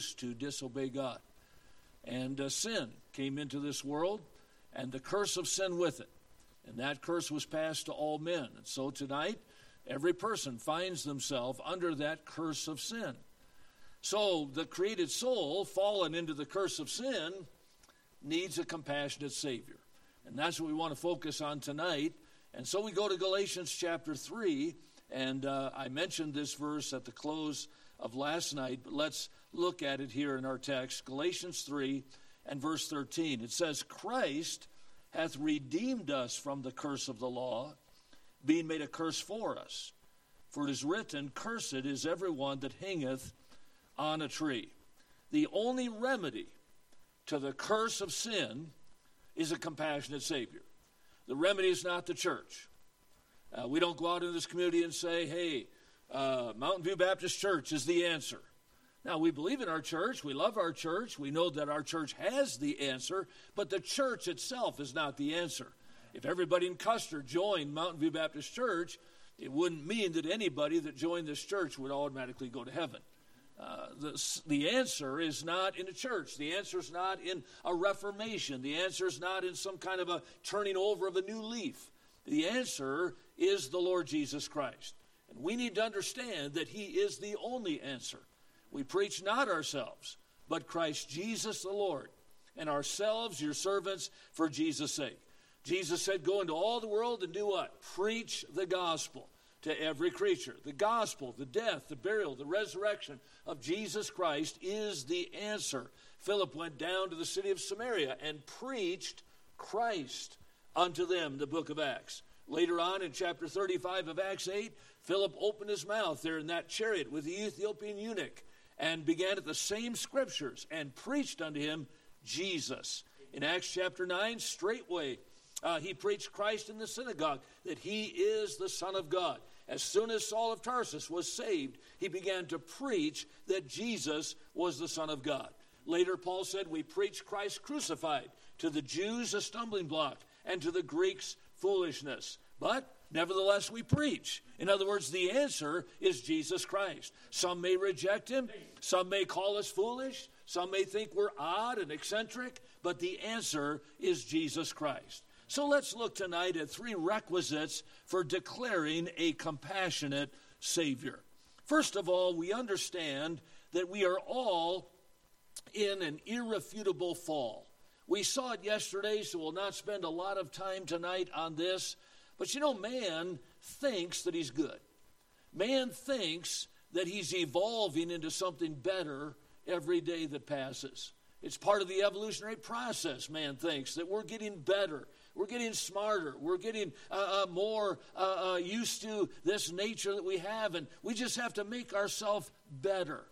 chose to disobey God. And sin came into this world, and the curse of sin with it. And that curse was passed to all men. And so tonight, every person finds themselves under that curse of sin. So the created soul, fallen into the curse of sin, needs a compassionate Savior. And that's what we want to focus on tonight. And so we go to Galatians chapter 3, and I mentioned this verse at the close of last night, but let's look at it here in our text. Galatians 3 and verse 13. It says, Christ hath redeemed us from the curse of the law, being made a curse for us. For it is written, Cursed is everyone that hangeth on a tree. The only remedy to the curse of sin is a compassionate Savior. The remedy is not the church. We don't go out in this community and say, hey, Mountain View Baptist Church is the answer. Now, we believe in our church. We love our church. We know that our church has the answer, but the church itself is not the answer. If everybody in Custer joined Mountain View Baptist Church, it wouldn't mean that anybody that joined this church would automatically go to heaven. The answer is not in a church. The answer is not in a reformation. The answer is not in some kind of a turning over of a new leaf. The answer is the Lord Jesus Christ. And we need to understand that he is the only answer. We preach not ourselves, but Christ Jesus the Lord, and ourselves your servants for Jesus' sake. Jesus said, go into all the world and do what? Preach the gospel to every creature. The gospel, the death, the burial, the resurrection of Jesus Christ is the answer. Philip went down to the city of Samaria and preached Christ unto them, the book of Acts. Later on in chapter 35 of Acts 8, Philip opened his mouth there in that chariot with the Ethiopian eunuch and began at the same scriptures and preached unto him Jesus. In Acts chapter 9, straightway he preached Christ in the synagogue, that he is the Son of God. As soon as Saul of Tarsus was saved, he began to preach that Jesus was the Son of God. Later, Paul said, we preach Christ crucified, to the Jews a stumbling block, and to the Greeks foolishness. But nevertheless, we preach. In other words, the answer is Jesus Christ. Some may reject him. Some may call us foolish. Some may think we're odd and eccentric. But the answer is Jesus Christ. So let's look tonight at three requisites for declaring a compassionate Savior. First of all, we understand that we are all in an irrefutable fall. We saw it yesterday, so we'll not spend a lot of time tonight on this. But you know, man thinks that he's good. Man thinks that he's evolving into something better every day that passes. It's part of the evolutionary process, man thinks, that we're getting better. We're getting smarter. We're getting more used to this nature that we have, and we just have to make ourselves better.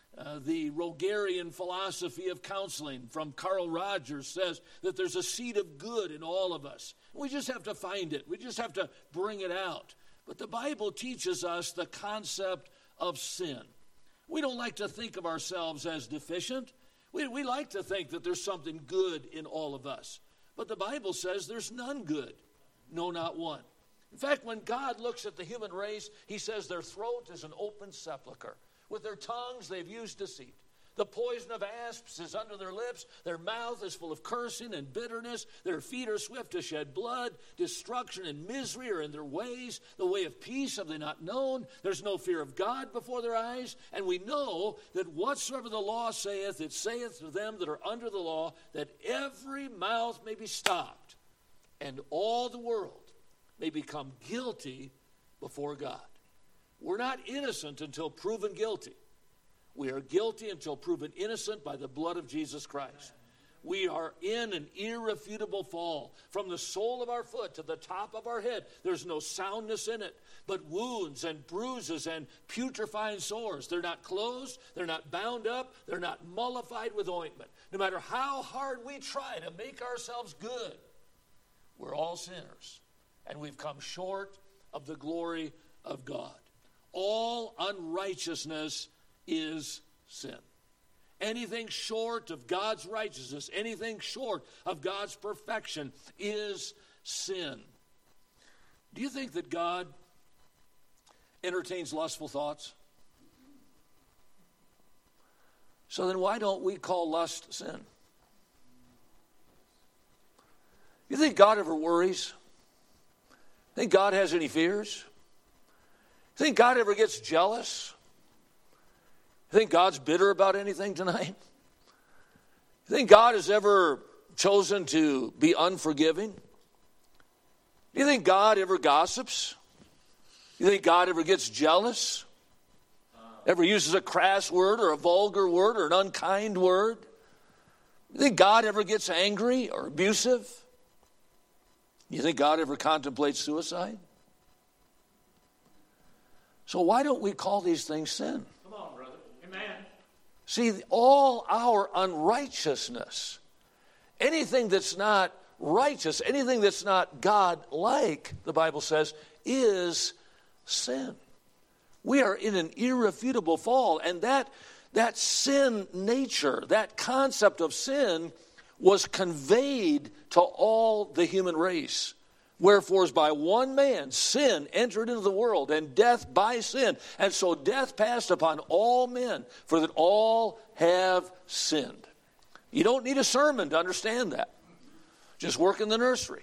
The Rogerian philosophy of counseling from Carl Rogers says that there's a seed of good in all of us. We just have to find it. We just have to bring it out. But the Bible teaches us the concept of sin. We don't like to think of ourselves as deficient. We like to think that there's something good in all of us. But the Bible says there's none good, no, not one. In fact, when God looks at the human race, he says their throat is an open sepulcher. With their tongues they've used deceit. The poison of asps is under their lips. Their mouth is full of cursing and bitterness. Their feet are swift to shed blood. Destruction and misery are in their ways. The way of peace have they not known. There's no fear of God before their eyes. And we know that whatsoever the law saith, it saith to them that are under the law, that every mouth may be stopped, and all the world may become guilty before God. We're not innocent until proven guilty. We are guilty until proven innocent by the blood of Jesus Christ. We are in an irrefutable fall. From the sole of our foot to the top of our head, there's no soundness in it, but wounds and bruises and putrefying sores. They're not closed, they're not bound up, they're not mollified with ointment. No matter how hard we try to make ourselves good, we're all sinners, and we've come short of the glory of God. All unrighteousness is sin. Anything short of God's righteousness, anything short of God's perfection is sin. Do you think that God entertains lustful thoughts? So then why don't we call lust sin? You think God ever worries? Think God has any fears? Think God ever gets jealous? Think God's bitter about anything tonight? Think God has ever chosen to be unforgiving? Do you think God ever gossips? You think God ever gets jealous? Ever uses a crass word or a vulgar word or an unkind word? You think God ever gets angry or abusive? You think God ever contemplates suicide? So why don't we call these things sin? Come on, brother. Amen. See, all our unrighteousness, anything that's not righteous, anything that's not God-like, the Bible says, is sin. We are in an irrefutable fall, and that sin nature, that concept of sin, was conveyed to all the human race. Wherefore, as by one man sin entered into the world, and death by sin. And so death passed upon all men, for that all have sinned. You don't need a sermon to understand that. Just work in the nursery.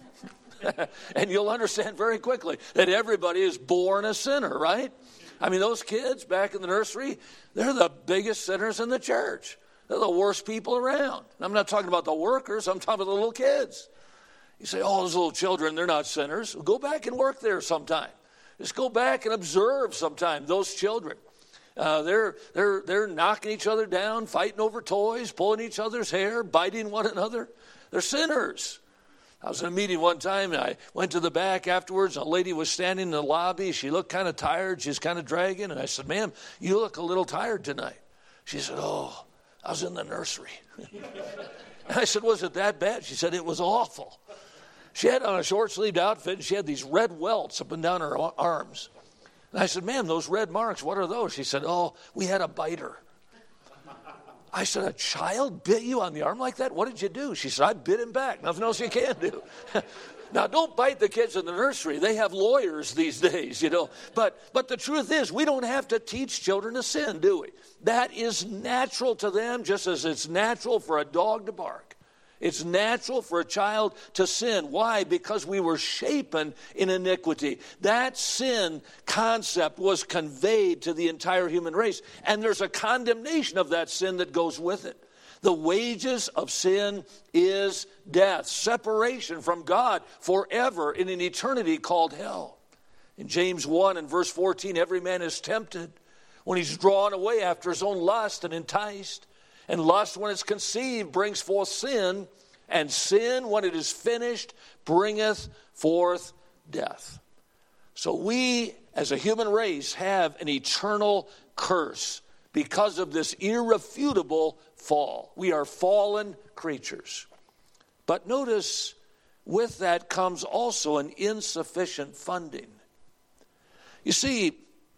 And you'll understand very quickly that everybody is born a sinner, right? I mean, those kids back in the nursery, they're the biggest sinners in the church. They're the worst people around. I'm not talking about the workers. I'm talking about the little kids. You say, oh, those little children, they're not sinners. Well, go back and work there sometime. Just go back and observe sometime those children. They're knocking each other down, fighting over toys, pulling each other's hair, biting one another. They're sinners. I was in a meeting one time, and I went to the back afterwards. A lady was standing in the lobby. She looked kind of tired. She's kind of dragging. And I said, ma'am, you look a little tired tonight. She said, oh, I was in the nursery. And I said, was it that bad? She said, it was awful. She had on a short-sleeved outfit, and she had these red welts up and down her arms. And I said, ma'am, those red marks, what are those? She said, oh, we had a biter. I said, a child bit you on the arm like that? What did you do? She said, I bit him back. Nothing else you can do. Now, don't bite the kids in the nursery. They have lawyers these days, you know. But the truth is, we don't have to teach children to sin, do we? That is natural to them, just as it's natural for a dog to bark. It's natural for a child to sin. Why? Because we were shapen in iniquity. That sin concept was conveyed to the entire human race. And there's a condemnation of that sin that goes with it. The wages of sin is death, separation from God forever in an eternity called hell. In James 1 and verse 14, every man is tempted when he's drawn away after his own lust and enticed. And lust, when it's conceived, brings forth sin. And sin, when it is finished, bringeth forth death. So we, as a human race, have an eternal curse because of this irrefutable fall. We are fallen creatures. But notice, with that comes also an insufficient funding. You see,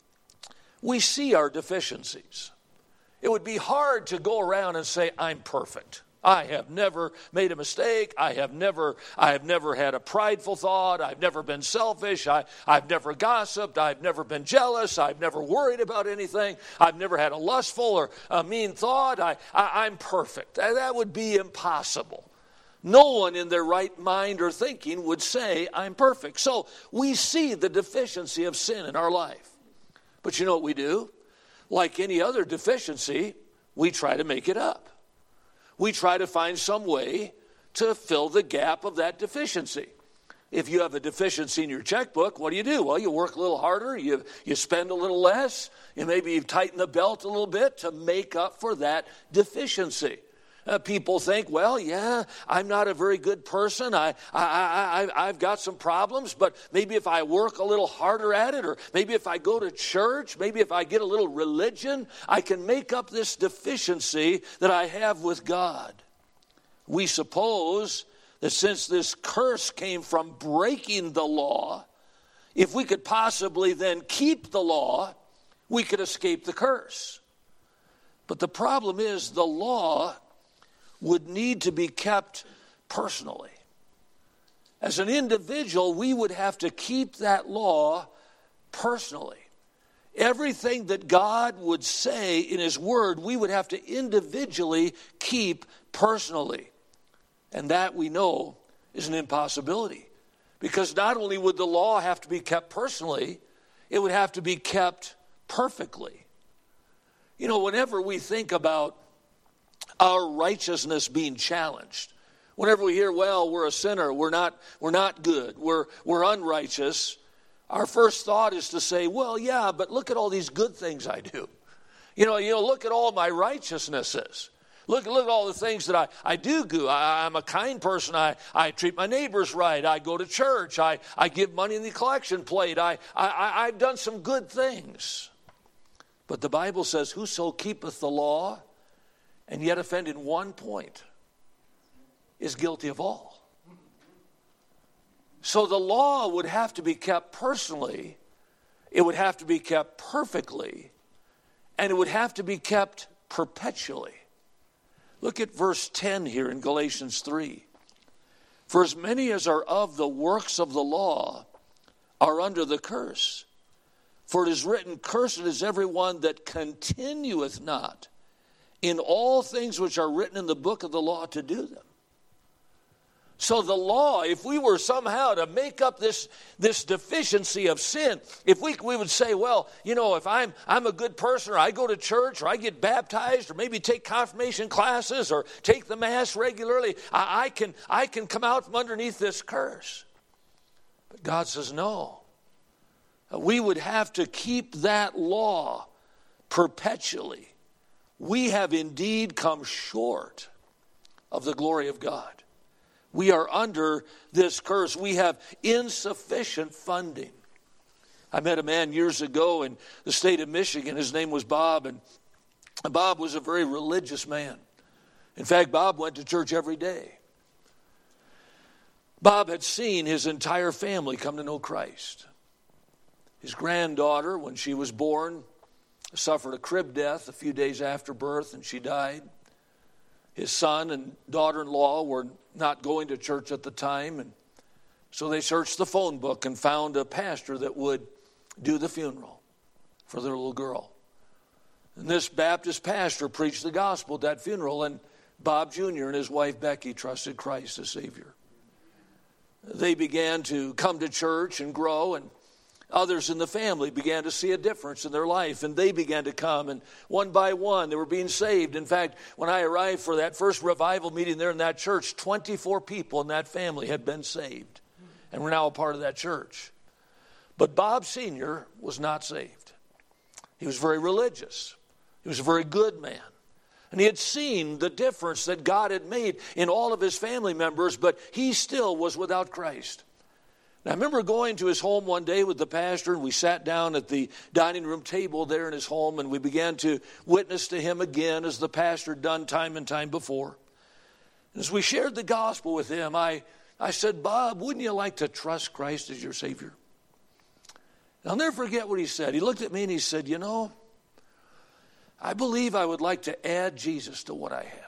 we see our deficiencies. It would be hard to go around and say, I'm perfect. I have never made a mistake. I have never had a prideful thought. I've never been selfish. I've never gossiped. I've never been jealous. I've never worried about anything. I've never had a lustful or a mean thought. I'm perfect. That would be impossible. No one in their right mind or thinking would say, I'm perfect. So we see the deficiency of sin in our life. But you know what we do? Like any other deficiency, we try to make it up. We try to find some way to fill the gap of that deficiency. If you have a deficiency in your checkbook, what do? Well, you work a little harder, you spend a little less, maybe you tighten the belt a little bit to make up for that deficiency. People think, well, yeah, I'm not a very good person. I've got some problems, but maybe if I work a little harder at it, or maybe if I go to church, maybe if I get a little religion, I can make up this deficiency that I have with God. We suppose that since this curse came from breaking the law, if we could possibly then keep the law, we could escape the curse. But the problem is the law would need to be kept personally. As an individual, we would have to keep that law personally. everything that God would say in his word, we would have to individually keep personally. And that we know is an impossibility. Because not only would the law have to be kept personally, it would have to be kept perfectly. You know, whenever we think about our righteousness being challenged, whenever we hear, well, we're a sinner, we're not good, we're unrighteous, our first thought is to say, well, yeah, but look at all these good things I do. You know, look at all my righteousnesses. Look at all the things that I do good. I'm a kind person. I treat my neighbors right. I go to church. I give money in the collection plate. I've done some good things. But the Bible says, whoso keepeth the law and yet offend in one point is guilty of all. So the law would have to be kept personally, it would have to be kept perfectly, and it would have to be kept perpetually. Look at verse 10 here in Galatians 3. For as many as are of the works of the law are under the curse. For it is written, cursed is everyone that continueth not in all things which are written in the book of the law to do them. So the law, if we were somehow to make up this deficiency of sin, if we would say, well, you know, if I'm a good person, or I go to church, or I get baptized, or maybe take confirmation classes, or take the Mass regularly, I can come out from underneath this curse. But God says no. We would have to keep that law perpetually. We have indeed come short of the glory of God. We are under this curse. We have insufficient funding. I met a man years ago in the state of Michigan. His name was Bob, and Bob was a very religious man. In fact, Bob went to church every day. Bob had seen his entire family come to know Christ. His granddaughter, when she was born, suffered a crib death a few days after birth, and she died. His son and daughter-in-law were not going to church at the time, and so they searched the phone book and found a pastor that would do the funeral for their little girl. And this Baptist pastor preached the gospel at that funeral, and Bob Jr. and his wife Becky trusted Christ as Savior. They began to come to church and grow, and others in the family began to see a difference in their life, and they began to come, and one by one they were being saved. In fact, when I arrived for that first revival meeting there in that church, 24 people in that family had been saved and were now a part of that church. But Bob Sr. was not saved. He was very religious. He was a very good man. And he had seen the difference that God had made in all of his family members, but he still was without Christ. I remember going to his home one day with the pastor, and we sat down at the dining room table there in his home, and we began to witness to him again as the pastor had done time and time before. And as we shared the gospel with him, I said, Bob, wouldn't you like to trust Christ as your Savior? And I'll never forget what he said. He looked at me and he said, you know, I believe I would like to add Jesus to what I have.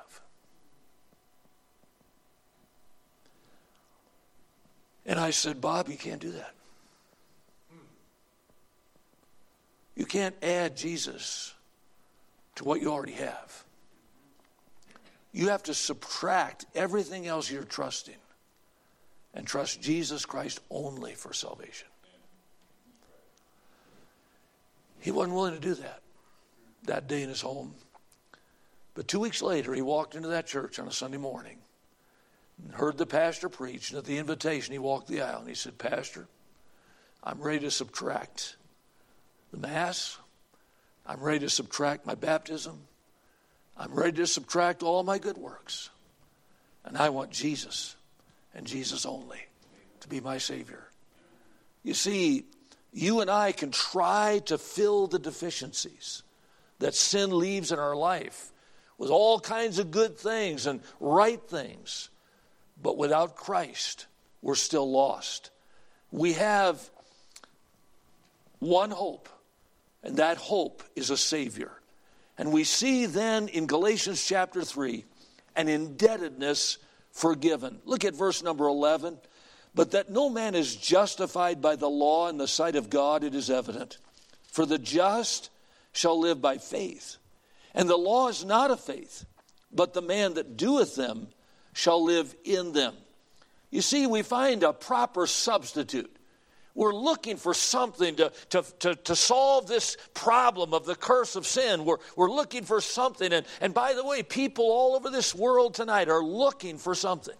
And I said, Bob, you can't do that. You can't add Jesus to what you already have. You have to subtract everything else you're trusting and trust Jesus Christ only for salvation. He wasn't willing to do that day in his home. But 2 weeks later, he walked into that church on a Sunday morning, heard the pastor preach, and at the invitation he walked the aisle and he said, Pastor, I'm ready to subtract the Mass. I'm ready to subtract my baptism. I'm ready to subtract all my good works. And I want Jesus and Jesus only to be my Savior. You see, you and I can try to fill the deficiencies that sin leaves in our life with all kinds of good things and right things. But without Christ, we're still lost. We have one hope, and that hope is a Savior. And we see then in Galatians chapter 3, an indebtedness forgiven. Look at verse number 11. But that no man is justified by the law in the sight of God, it is evident. For the just shall live by faith. And the law is not of faith, but the man that doeth them shall live in them. You see, we find a proper substitute. We're looking for something to solve this problem of the curse of sin. We're looking for something. And by the way, people all over this world tonight are looking for something.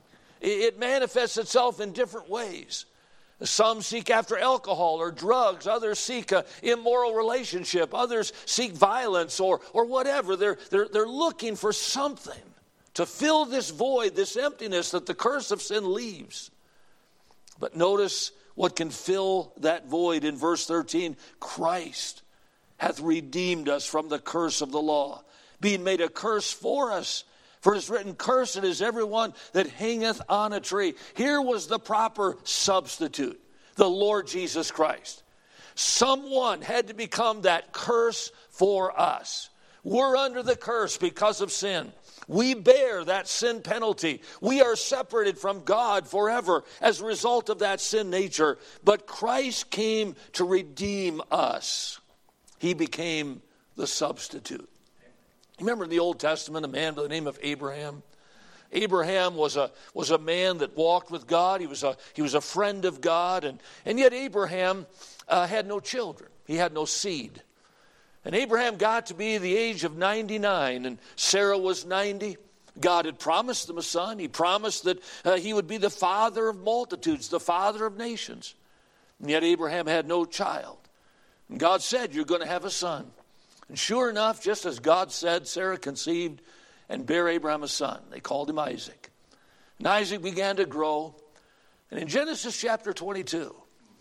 It manifests itself in different ways. Some seek after alcohol or drugs. Others seek an immoral relationship. Others seek violence or whatever. They're looking for something to fill this void, this emptiness that the curse of sin leaves. But notice what can fill that void in verse 13. Christ hath redeemed us from the curse of the law, being made a curse for us. For it is written, cursed is everyone that hangeth on a tree. Here was the proper substitute, the Lord Jesus Christ. Someone had to become that curse for us. We're under the curse because of sin. We bear that sin penalty. We are separated from God forever as a result of that sin nature. But Christ came to redeem us. He became the substitute. Remember in the Old Testament, a man by the name of Abraham? Abraham was a man that walked with God. He was a friend of God. And yet Abraham had no children. He had no seed. And Abraham got to be the age of 99, and Sarah was 90. God had promised them a son. He promised that he would be the father of multitudes, the father of nations. And yet Abraham had no child. And God said, you're going to have a son. And sure enough, just as God said, Sarah conceived and bare Abraham a son. They called him Isaac. And Isaac began to grow. And in Genesis chapter 22,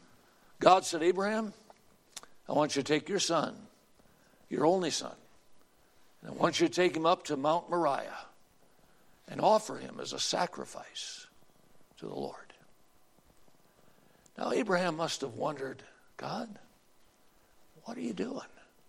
God said, Abraham, I want you to take your son, your only son, and I want you to take him up to Mount Moriah and offer him as a sacrifice to the Lord. Now Abraham must have wondered, God, what are you doing?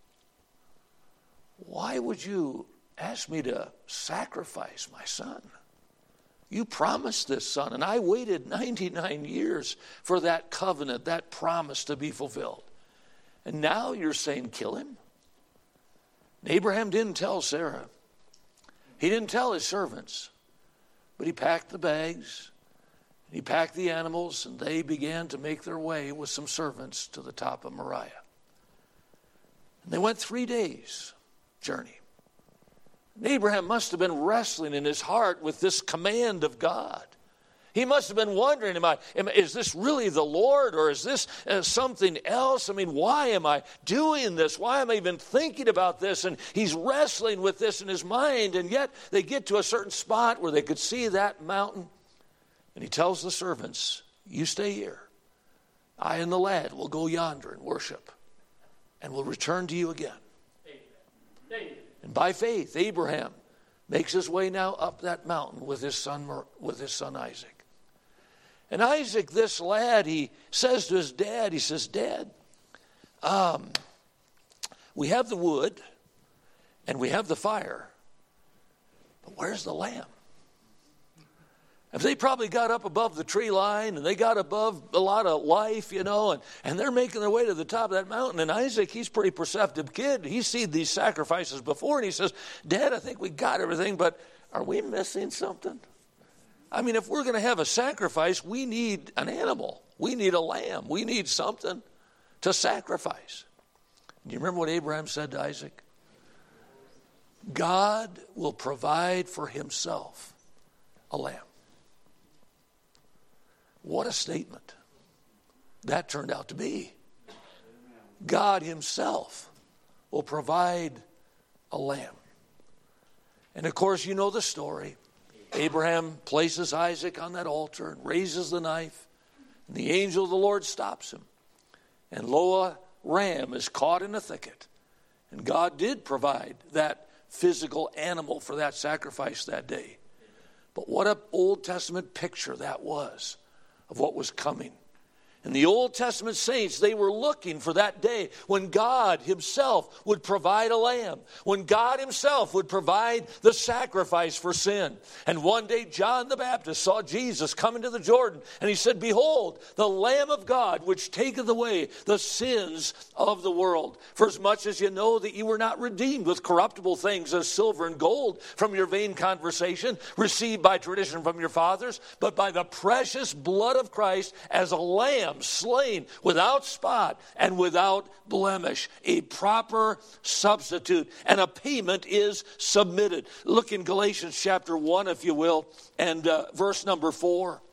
Why would you ask me to sacrifice my son? You promised this son, and I waited 99 years for that covenant, that promise to be fulfilled. And now you're saying kill him? And Abraham didn't tell Sarah. He didn't tell his servants. But he packed the bags, and he packed the animals, and they began to make their way with some servants to the top of Moriah. And they went 3 days journey. And Abraham must have been wrestling in his heart with this command of God. He must have been wondering, is this really the Lord, or is this something else? I mean, why am I doing this? Why am I even thinking about this? And he's wrestling with this in his mind, and yet they get to a certain spot where they could see that mountain. And he tells the servants, you stay here. I and the lad will go yonder and worship, and we'll return to you again. And by faith, Abraham makes his way now up that mountain with his son Isaac. And Isaac, this lad, he says to his dad, he says, Dad, we have the wood and we have the fire, but where's the lamb? If they probably got up above the tree line and they got above a lot of life, and they're making their way to the top of that mountain. And Isaac, he's a pretty perceptive kid. He's seen these sacrifices before, and he says, Dad, I think we got everything, but are we missing something? I mean, if we're going to have a sacrifice, we need an animal. We need a lamb. We need something to sacrifice. Do you remember what Abraham said to Isaac? God will provide for himself a lamb. What a statement that turned out to be. God himself will provide a lamb. And of course, you know the story. Abraham places Isaac on that altar and raises the knife. And the angel of the Lord stops him. And lo, a ram is caught in a thicket. And God did provide that physical animal for that sacrifice that day. But what an Old Testament picture that was of what was coming. And the Old Testament saints, they were looking for that day when God himself would provide a lamb, when God himself would provide the sacrifice for sin. And one day John the Baptist saw Jesus come into the Jordan, and he said, "Behold, the Lamb of God, which taketh away the sins of the world. For as much as you know that you were not redeemed with corruptible things as silver and gold from your vain conversation, received by tradition from your fathers, but by the precious blood of Christ as a lamb slain without spot and without blemish." A proper substitute, and a payment is submitted. Look in Galatians chapter 1, if you will, and verse number 4.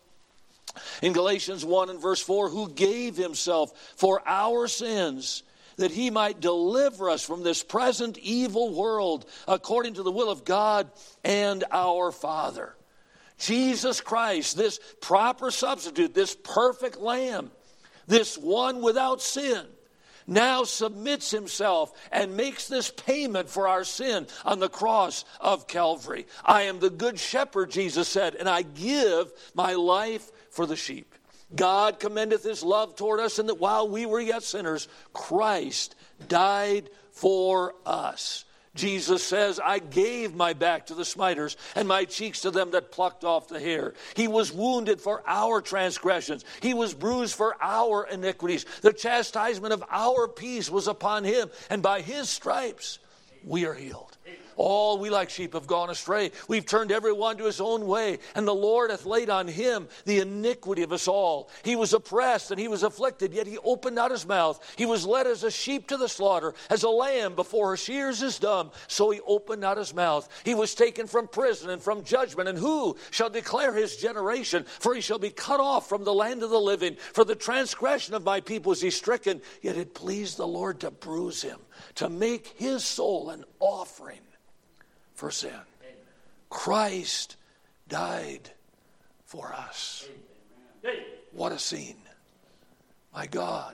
In Galatians 1 and verse 4, "Who gave himself for our sins, that he might deliver us from this present evil world, according to the will of God and our Father." Jesus Christ, this proper substitute, this perfect lamb, this one without sin, now submits himself and makes this payment for our sin on the cross of Calvary. "I am the good shepherd," Jesus said, "and I give my life for the sheep." God commendeth his love toward us, in that while we were yet sinners, Christ died for us. Jesus says, "I gave my back to the smiters, and my cheeks to them that plucked off the hair. He was wounded for our transgressions. He was bruised for our iniquities. The chastisement of our peace was upon him, and by his stripes we are healed. All we like sheep have gone astray. We've turned every one to his own way, and the Lord hath laid on him the iniquity of us all. He was oppressed and he was afflicted, yet he opened not his mouth. He was led as a sheep to the slaughter, as a lamb before her shears is dumb, so he opened not his mouth. He was taken from prison and from judgment, and who shall declare his generation? For he shall be cut off from the land of the living. For the transgression of my people was he stricken, yet it pleased the Lord to bruise him, to make his soul an offering for sin." Amen. Christ died for us. Amen. What a scene. My God,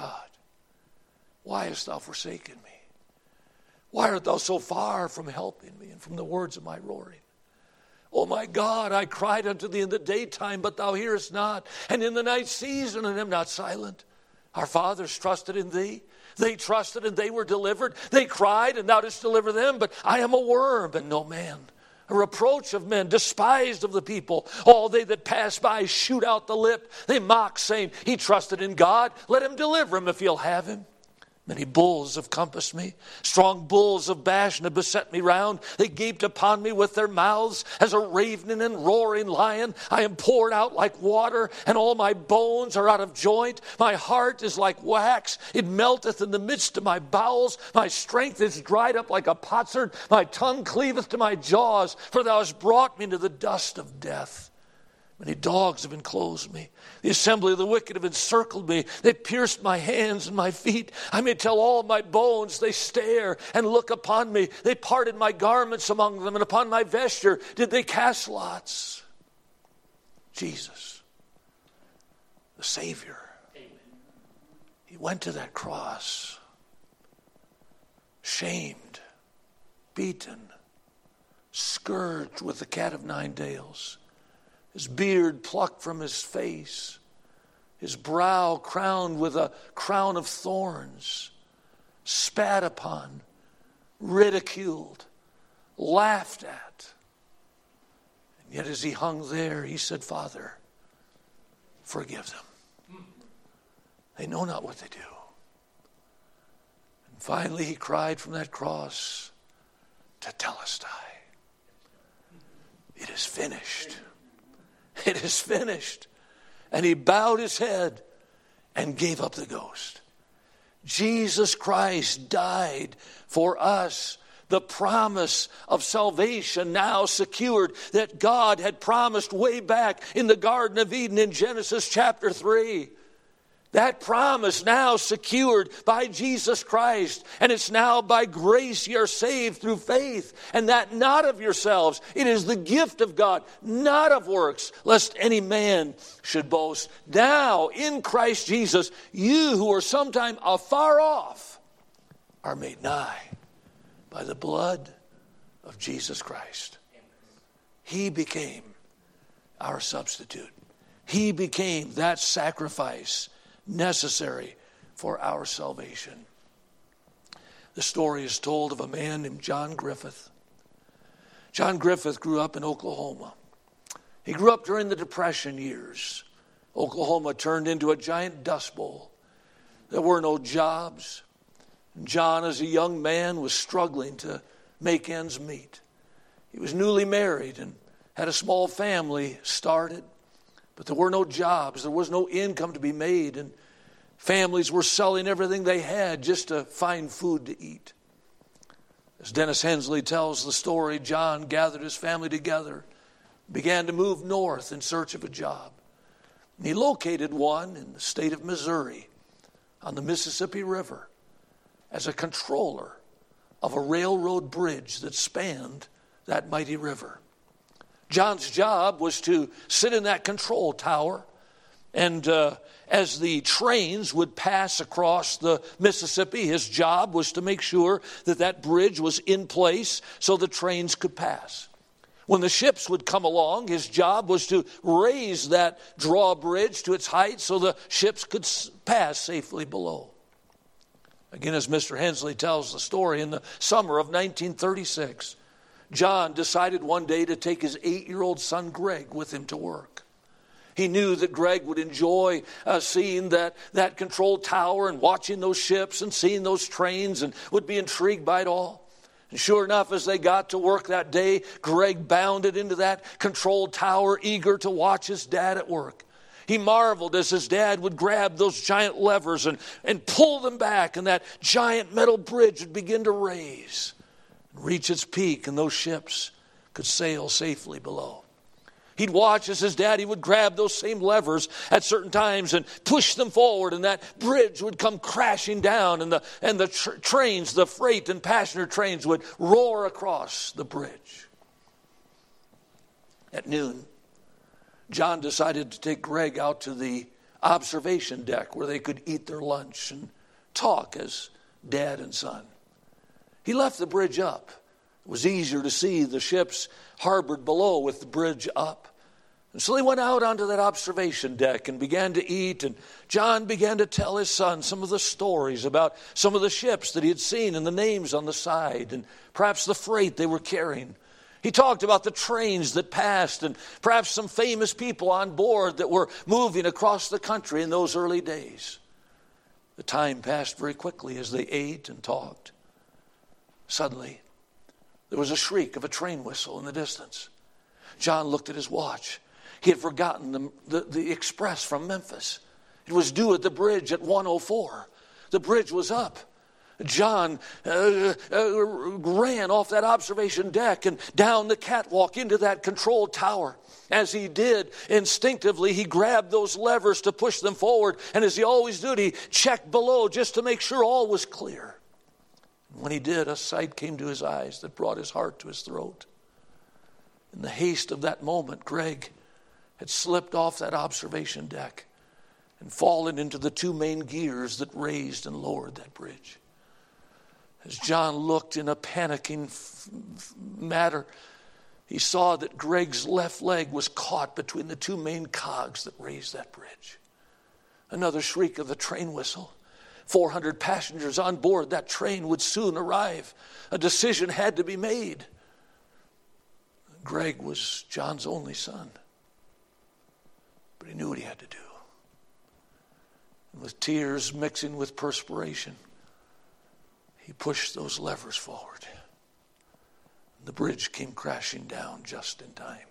why hast thou forsaken me? Why art thou so far from helping me and from the words of my roaring? O my God, I cried unto thee in the daytime, but thou hearest not, and in the night season, and am not silent. Our fathers trusted in thee. They trusted and they were delivered. They cried and thou didst deliver them. But I am a worm and no man, a reproach of men, despised of the people. All they that pass by shoot out the lip. They mock, saying, "He trusted in God. Let him deliver him if he'll have him." Many bulls have compassed me. Strong bulls of Bashan have beset me round. They gaped upon me with their mouths as a ravening and roaring lion. I am poured out like water, and all my bones are out of joint. My heart is like wax. It melteth in the midst of my bowels. My strength is dried up like a potsherd. My tongue cleaveth to my jaws, for thou hast brought me into the dust of death. Many dogs have enclosed me. The assembly of the wicked have encircled me. They pierced my hands and my feet. I may tell all my bones. They stare and look upon me. They parted my garments among them, and upon my vesture did they cast lots. Jesus, the Savior, he went to that cross, shamed, beaten, scourged with the cat of nine tails. His beard plucked from his face, his brow crowned with a crown of thorns, spat upon, ridiculed, laughed at. And yet as he hung there, he said, "Father, forgive them. They know not what they do." And finally he cried from that cross, "Tetelestai, it is finished. It is finished." And he bowed his head and gave up the ghost. Jesus Christ died for us. The promise of salvation now secured that God had promised way back in the Garden of Eden in Genesis chapter 3. That promise now secured by Jesus Christ. And it's now by grace ye are saved through faith. And that not of yourselves. It is the gift of God, not of works, lest any man should boast. Now in Christ Jesus, you who are sometime afar off are made nigh by the blood of Jesus Christ. He became our substitute. He became that sacrifice necessary for our salvation. The story is told of a man named John Griffith. John Griffith grew up in Oklahoma. He grew up during the Depression years. Oklahoma turned into a giant dust bowl. There were no jobs. And John, as a young man, was struggling to make ends meet. He was newly married and had a small family started, but there were no jobs. There was no income to be made, and families were selling everything they had just to find food to eat. As Dennis Hensley tells the story, John gathered his family together, began to move north in search of a job. And he located one in the state of Missouri on the Mississippi River as a controller of a railroad bridge that spanned that mighty river. John's job was to sit in that control tower, and as the trains would pass across the Mississippi, his job was to make sure that that bridge was in place so the trains could pass. When the ships would come along, his job was to raise that drawbridge to its height so the ships could pass safely below. Again, as Mr. Hensley tells the story, in the summer of 1936, John decided one day to take his 8-year-old son Greg with him to work. He knew that Greg would enjoy seeing that control tower and watching those ships and seeing those trains and would be intrigued by it all. And sure enough, as they got to work that day, Greg bounded into that control tower, eager to watch his dad at work. He marveled as his dad would grab those giant levers and pull them back, and that giant metal bridge would begin to raise and reach its peak, and those ships could sail safely below. He'd watch as his daddy would grab those same levers at certain times and push them forward, and that bridge would come crashing down, and the trains, the freight and passenger trains, would roar across the bridge. At noon, John decided to take Greg out to the observation deck where they could eat their lunch and talk as dad and son. He left the bridge up. It was easier to see the ships harbored below with the bridge up. And so they went out onto that observation deck and began to eat, and John began to tell his son some of the stories about some of the ships that he had seen and the names on the side and perhaps the freight they were carrying. He talked about the trains that passed and perhaps some famous people on board that were moving across the country in those early days. The time passed very quickly as they ate and talked. Suddenly, there was a shriek of a train whistle in the distance. John looked at his watch. He had forgotten the express from Memphis. It was due at the bridge at 1:04. The bridge was up. John ran off that observation deck and down the catwalk into that control tower. As he did, instinctively, he grabbed those levers to push them forward. And as he always did, he checked below just to make sure all was clear. When he did, a sight came to his eyes that brought his heart to his throat. In the haste of that moment, Greg had slipped off that observation deck and fallen into the two main gears that raised and lowered that bridge. As John looked in a panicking manner, he saw that Greg's left leg was caught between the two main cogs that raised that bridge. Another shriek of the train whistle. 400 passengers on board that train would soon arrive. A decision had to be made. Greg was John's only son, but he knew what he had to do. And with tears mixing with perspiration, he pushed those levers forward. The bridge came crashing down just in time.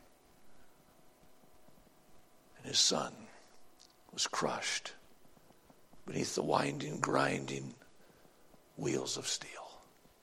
And his son was crushed beneath the winding, grinding wheels of steel.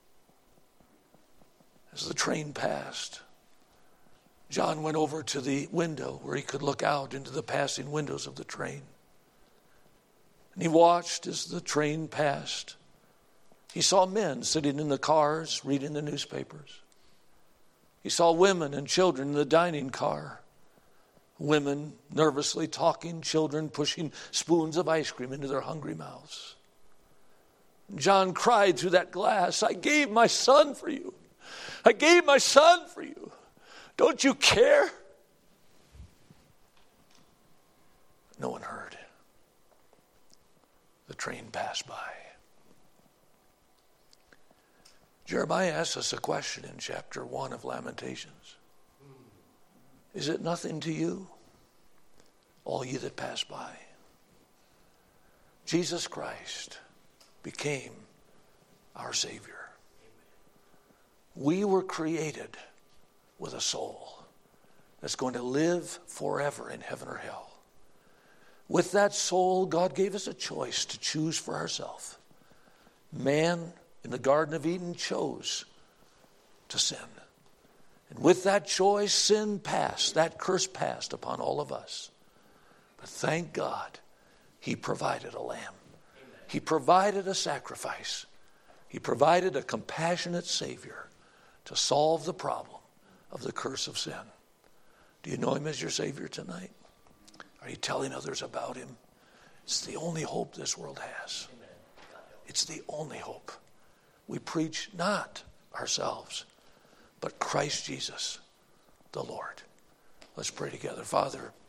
As the train passed, John went over to the window where he could look out into the passing windows of the train. And he watched as the train passed. He saw men sitting in the cars reading the newspapers. He saw women and children in the dining car. Women nervously talking, children pushing spoons of ice cream into their hungry mouths. John cried through that glass, "I gave my son for you. I gave my son for you. Don't you care?" No one heard. the train passed by. Jeremiah asks us a question in chapter 1 of Lamentations. Is it nothing to you, all ye that pass by? Jesus Christ became our Savior. We were created with a soul that's going to live forever in heaven or hell. With that soul, God gave us a choice to choose for ourselves. Man in the Garden of Eden chose to sin. And with that choice, sin passed, that curse passed upon all of us. But thank God, he provided a lamb. He provided a sacrifice. He provided a compassionate Savior to solve the problem of the curse of sin. Do you know him as your Savior tonight? Are you telling others about him? It's the only hope this world has. It's the only hope. We preach not ourselves, but Christ Jesus, the Lord. Let's pray together. Father,